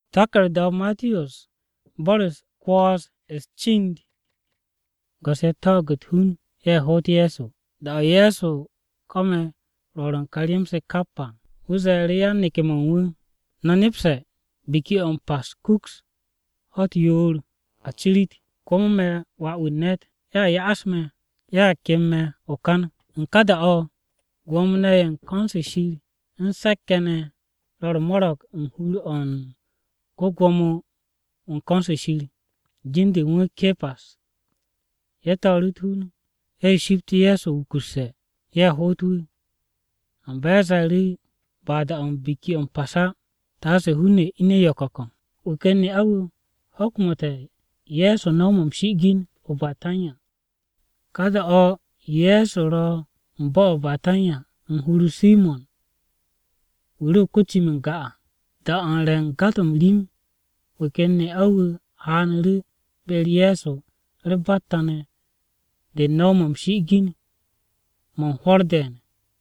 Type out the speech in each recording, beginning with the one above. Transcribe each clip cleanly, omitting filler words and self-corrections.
Takarda Matthews Boris kwas is chind. Gose taget hun hot Yesu. Da Yesu kome roran kalimse kappa. Uze rian nike monwu. Nanipse biki on pas cooks. Hot yul achilit. Kom me wa unet. Ya asme. Ya kemme okan. Nkada o. Gwamna yen konse shiri. Nsekene ror morok nhulu on. Gogwamo on konse shiri. Jinde nwe kepas. Yeta rithun. Shifti Yesu ukuse. Hotu. Ambeza ri. Bada on biki on pasa. Tase hune ine yokakon. Ukeni awu. Hokmote. Yesu nomo mshigin. Obatanya. Kada o. Yesu ro. Mbo obatanya. Nhuru Simon. Uru kuchi mga. Da anren gatom lim. Ukeni awu. Hanru. Bel Yesu. Ribatane. De nomo mshigin. Mon horden.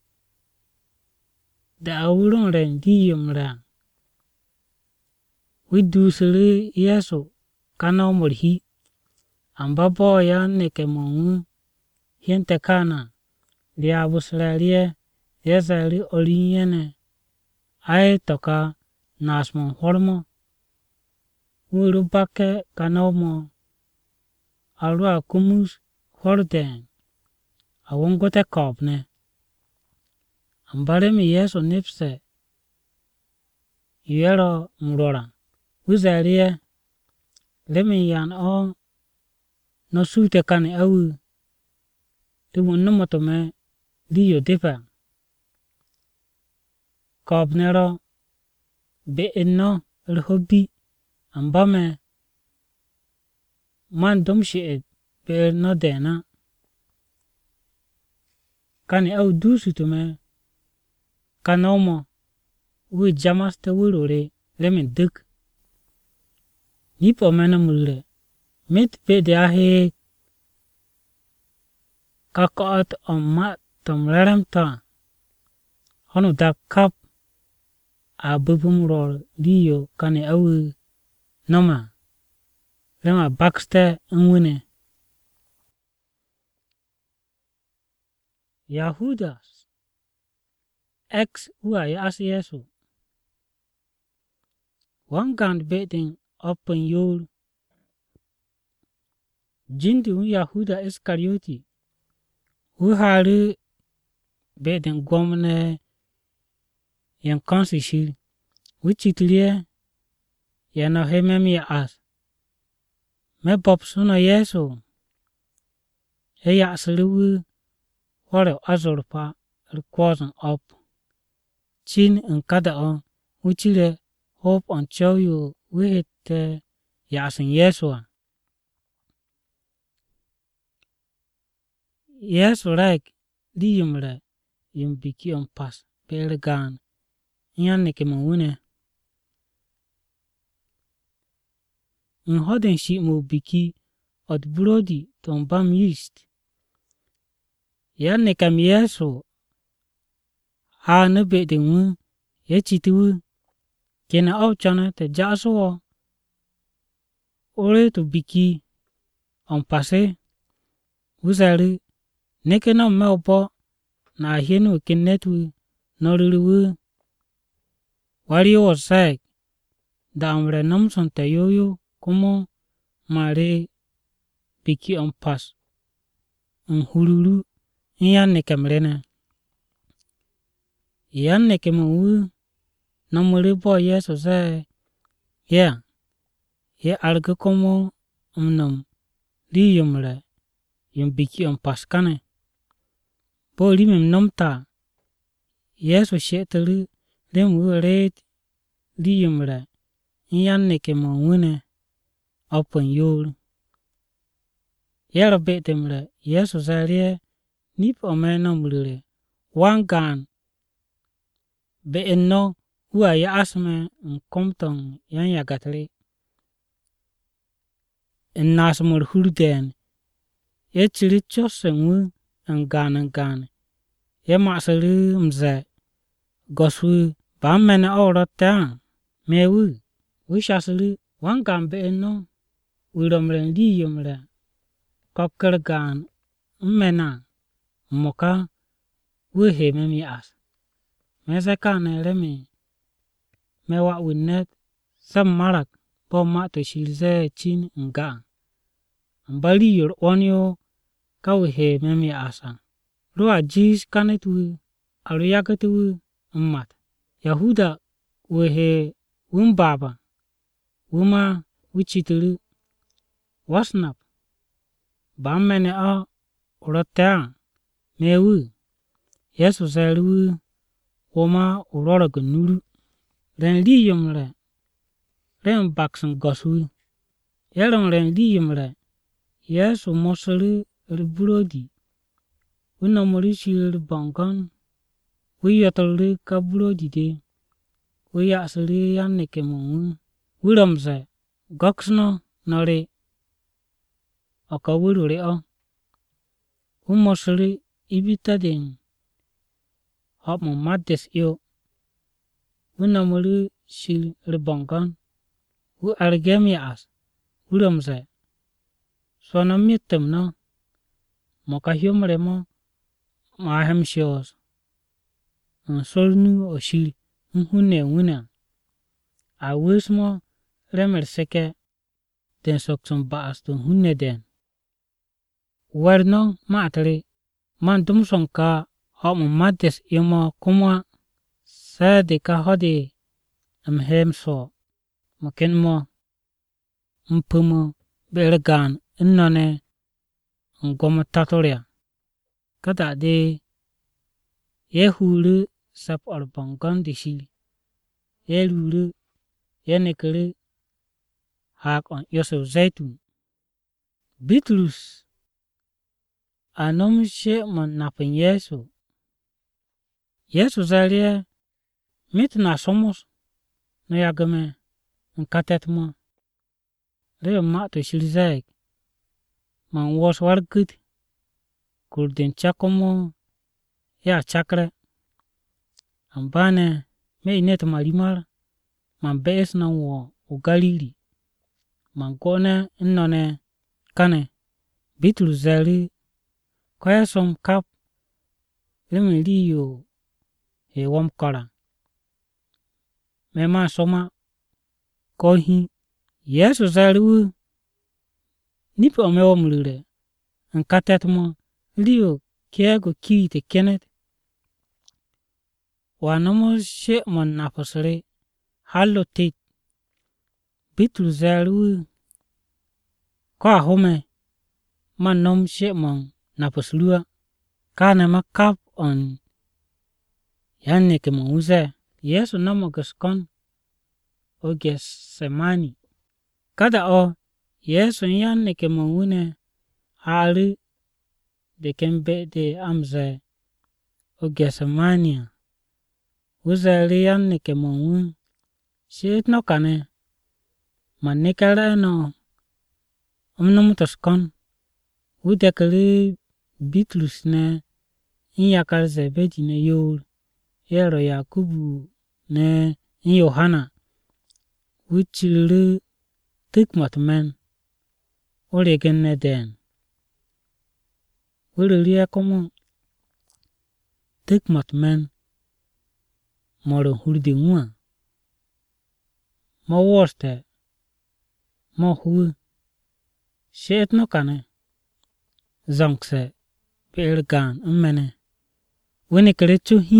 Da awuron ren diyom ren. Widusiri Yesu. Kana umurhi. Ambabo ya neke mongu. Hiente kana. Lia busralie. Yezari olinyene. Ae toka. Nasmon hormo. Urubake kanomo. Arua kumus. Horden. Awongote kopne. Ambare mi Yesu nipse. Yero mrora. Uzarie. Lemi yan o. No sute kane awu. Tumu numotome. Liyo depa. Kopnero. Be eno. Rhobi. Ambame. Man domshi be no dena. Kane awu dusutume. Kanomo. Ui jamaste wurure. Lemi duk. Nipo mena mulre. Mit pede ahe. Kakoat on mat tom rarem ta. Honu da kap. Abubum rol liyo kane awu. Noma. Lema bakste nwune. Yahudas. Ex ua ya as Yesu. Wangand beding open yul. Jindu Yahuda Iskarioti. Uhari beding gwamne. Yan konsi shil. Wichitliye. Yana hemem ya as. Me bob suna Yesu. Ya asliwu. Wale azorpa. Rikwasan op. Chin nkada o. Uchile. Hope on chow you. Wihite. Ya asin Yesu. Yesu like. Liyumre. Yumbiki on pas. Pelegan. Nyanike mwune. Nhoden shi mo biki. Od brody. Tombam yeast. Yanike mi Yesu. Ha nebe de ngu. Yechitiwu. Kena au chana te jaso. Ore to biki. On pase. Uzari. Neke na melbo. Na hienu kenetu. Noriru. Wari o sag. Da amre namson te yoyo. Kumo. Mare. Biki on pas. Nhululu. Yanike mrena. Yanike mwu. Namuribo Yesu say. Ya. Ye alge komo. Umnam. Liyumre. Yumbiki on pas kane. Bo limim nomta. Yesu shetelu. Limu red. Liyumre. Yanike mwune. Open yul. Yero betemre. Yesu say. Nip ome namurire. Wangan. Be eno. Ua ya asme. Nkomtong. Yan ya gatri. Nasmur hurden. Ye chiri chose ngu. Ngan. Ye masari mze. Goswu. Ba mene ora ta. Mewu. shasri wan gam be no wiramren liyumre kokkergan mena moka he memi as mesakane remi mewa winnet sam marak po ma to shilze chin nga mbali yor onyo he memi asa roa jis kanet wi aru yaket wi mat yahuda he baba wuma wichituru wasnap bammene a urotea mewu yesu zeru woma urora gnuru ren liyumre ren baksen goswi yeron ren liyumre yesu mosri brodi winomori shir bongon wiyotri ka brodi de wiyasri yanneke monwu wiromze goksno nori oka wiruri o umosri ibitaden hopmo maddes yo winomori shir bongon wi argem yaas wiromze sona mitem no moka hyomre mo mahem shios sornu o shir nhune wina a wismo remer seke den sokson baas to hunne den werno matri man dumsonka hopmo maddes yomo kuma sade ka hodi hemso mokenmo mpumo bergan innone ngomo tatoria kada de yehulu sap bongon dishi yelulu yenekere hak on yosef zaitun Bitrus anom she mon napen Yesu zalie mitna somos no yagame nkatetmo re ma to shilzaik man was wargut kurden chakomo ya chakre ambane me inet marimar man bees na wo ugalili man gone innone kane Bitrus zari koya som kap remi liyo he wom kora mema soma kohi Yesu zari nipi omewo mlure nkatetmo liyo kiego kite kenet wanomo she mon napasre hallo tit Bitrus zari ko ahome man nom she mon napaslua kana makap on yanneke mon uze Yesu namo gaskon o Getsemani kada o Yesu yanneke mon wune hari de kembe de amze o Getsemani uzari yanneke mon wun shet no kane manikara no omnomutaskon udekari Bitrus ne inyakar Zebedi ne yor yero Yakubu ne Yohana wichiri tikmat men oregen ne den wiriri komo tikmat men moro hurde ngwa mo worste mo hu shet no kane zonkse bergan mene wini kere chuhi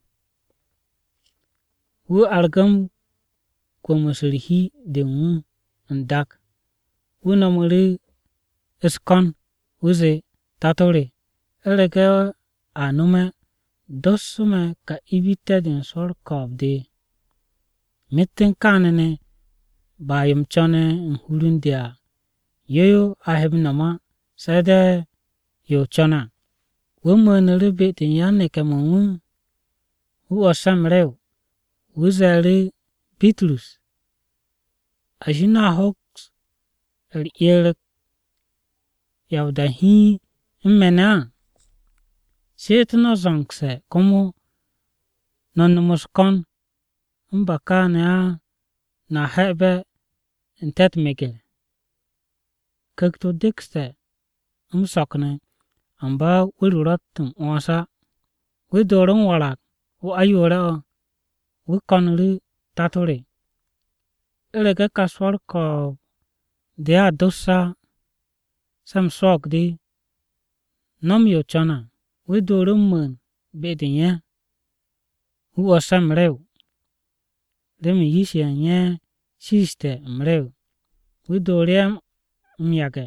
wu argam komosrihi denwu ndak wunomori iskon wuze tatore erege anume dosume ka ibite den sor kobde mitten kanene bayum chone nhurundia yoyo ahebnama sede yo chona womonere beten yanneke monwu wu osamrew wuzari Bitrus ajina hoks erek yawdahi mmena setno zonkse komo nonmoskon mbakane a na hebe tet megel kekto dikste sokne amba wirurot wasa widoron warak ayore wikonri taturi erege kaswar ko dia dusa sam sokdi nomyo chana widoron mun bedinya wasam rew demi yise nye siste mrew widorem myage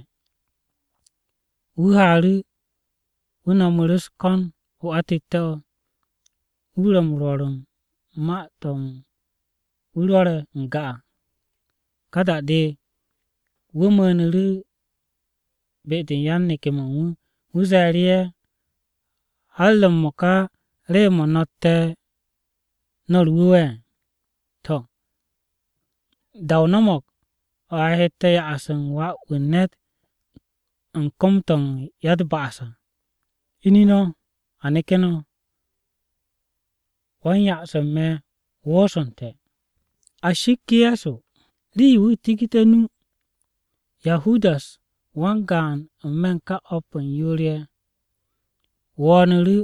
wihari winamuris kon atito wuram rorum ma tom wurore nga kada de wumanri bedin yan nikemo wuzariye halum moka re monotte norwuwe to dawnamok ahete asan wa winnet komtong yad basa inino anekeno wanya samme wosonte ashikiyaso liwu tikitenu yahudas wangan menka open yurie wonru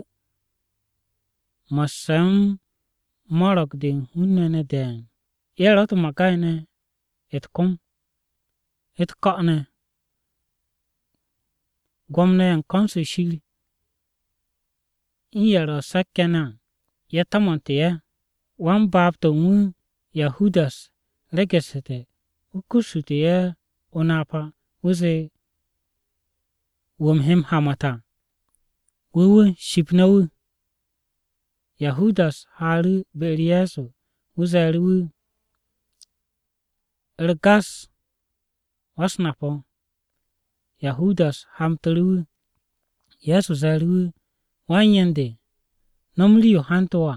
masam morok din hunene den yerot makaine etkom etkane gomne konse shili iyero sakena yetamonte wan babto wu yahudas legesete ukusute onapa wuze womhem hamata wuwu shipnawu yahudas haru beriyaso wuzariwu ergas wasnapo yahudas hamtariwu yesu zariwu wanyende nomliyo hantowa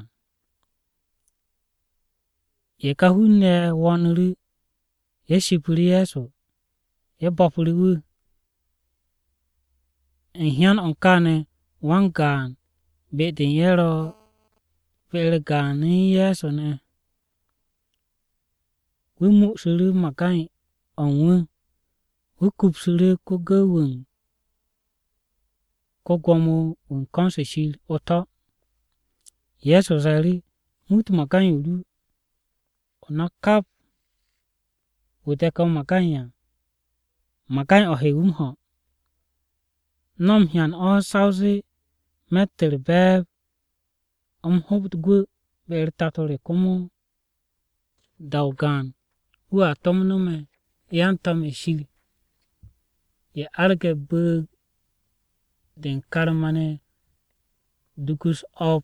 yekahune wonru yeshipuri yesu yebopuriwu hian onkane wangan bedin yero belgani yesu ne wimusuru makai onwu wikupsuru kogawun kogwomu konse shil oto yesu zari mutu makai uru onakap wuteka makanya makai ohewumho nom hian o sauzi meter beb hobtgu ber tatore komo daugan wa tomnume yantam eshili ye arge bug den karmane dukus op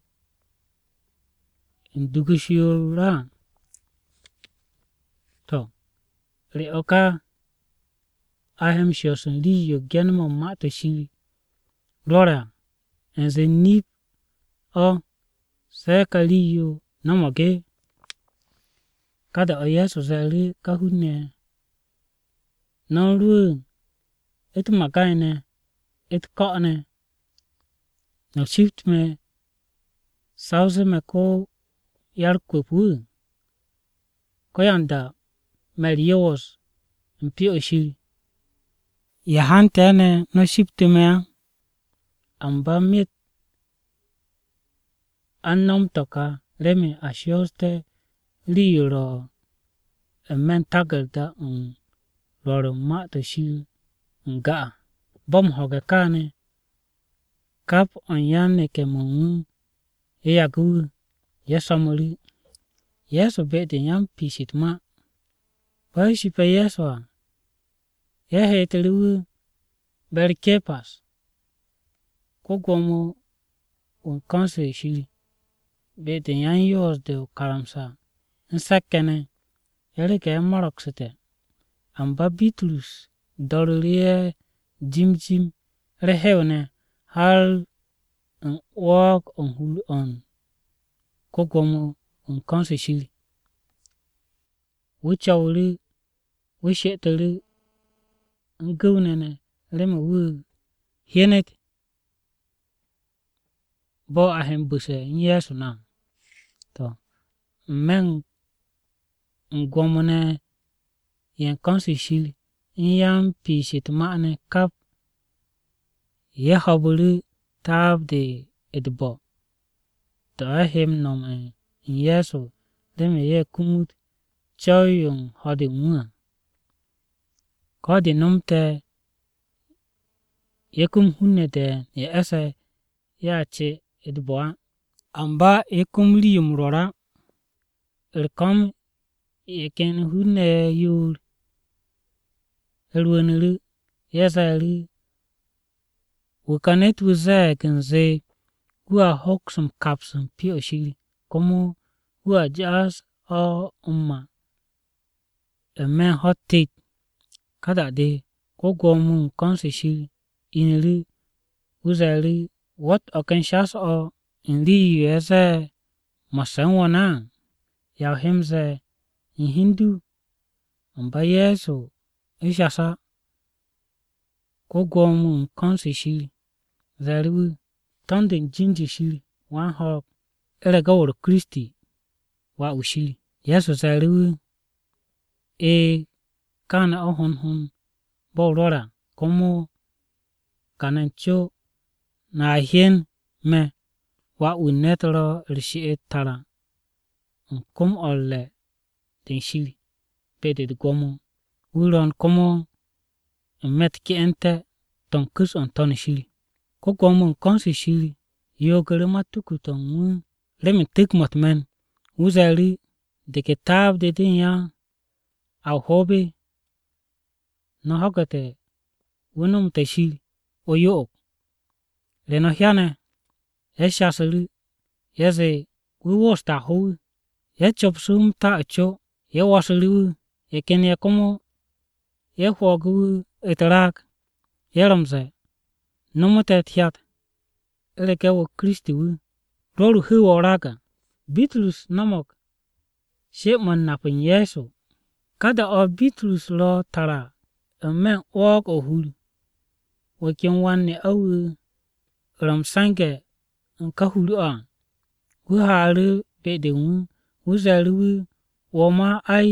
indukusyura to re oka ahem shosun liyo genmo mata shili lora enze nip o seka liyo namoge kada o yesu zari kahune nonru et makaine et kone no shift me sauze me ko yar kopu koyanda merios mpio shili yahantene no shift me amba mit annom toka remi ashoste liyoro mentagelda roro mata shil nga bom hoge kane kap onyane kemongu yagu yasamuri yesu bede yam pisit ma paisi pe yesu yahetelu berkepas kogwomu konse shili bede yan yos de karamsa nsakene erike marok sete amba bitrus dorurie jimjim rehewne hal wok hul on kogwomu konse shili wuchawri wushetelu nguwnene rema wu hienet bo ahem buse yesu na to men gwamne yan kansi shili yan pishit ma'ne kap ya habulu tabde edbo da hem nom yesu deme ye kumut choyung hodi mua kodi nomte yekum hunne de ya ese ya che edboa amba yekum liyum rora kom yeken hunne yur elwenelu yesailu wukanet wuze kenze gua hoksum kapsum pio shili komo gua jas o umma emen hotit kada de kogomu konse shili inelu wuzailu what oken shas o inli yese masan wana ya hemze in hindu amba yesu ishasa kogomu konse shili zailu tonden jinji shili wan hok elega woro kristi wa ushili yesu zailu kana ohun hun borora komo kanancho na hien me wa unetro rishi etara kom olle den shili pede de gomo uron komo met ki ente ton kus on ton shili ko gomo konsi shili yogere matuku ton mu lemi tikmot men uzali de kitab de dinya au hobe no hogate wonum te shili oyo leno hiane eshaselu yeze we wosta ho ye chop sum ta cho ye waselu ye kenya komo ye hogu etrak yeromze nomote thiat eleke wo kristi wu roru hu oraga bitrus namok shepman napin yesu kada o bitrus lo tara men wok ohulu wakin wanne awu ramsange nkahulu a wu haru bede wu wuzaru woma ai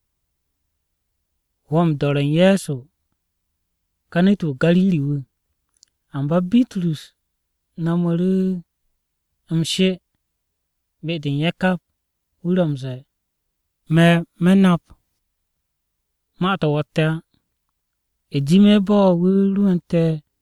wom doren yesu kanitu galili wu amba bitrus namoru mshe bede yakap wuramze menap mata wata ejime bo wuluante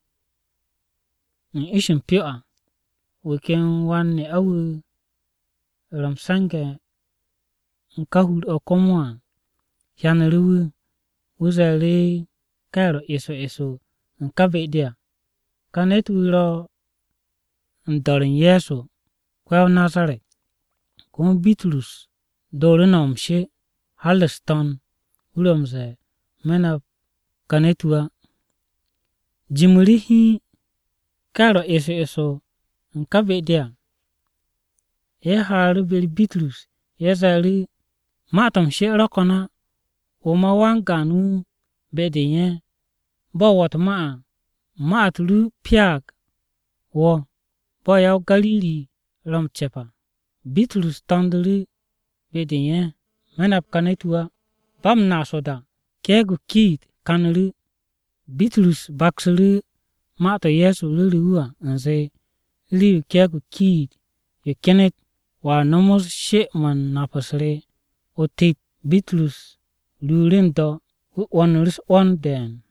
ishin pia weken wanne awu ramsange nkahul okomwa yanelu wuzale karo eso nkabedia kanet wiro ndorin yesu kwa nazaret kon bitrus dorinomshe halston wuramze mena kanetua jimurihi karo eso nkabedia ye haru bel bitrus yezali matam she rokona oma wanganu bedeye bo wat ma atlu piak wo bo yaw galili rom chepa bitrus tandri bedeye menap kanetua bam nasoda kegu kit kanlu bitrus baksulu mata yesu luluwa nze liu kegu kit ye kenet wa nomos sheman napasre otit bitrus lulendo onris on den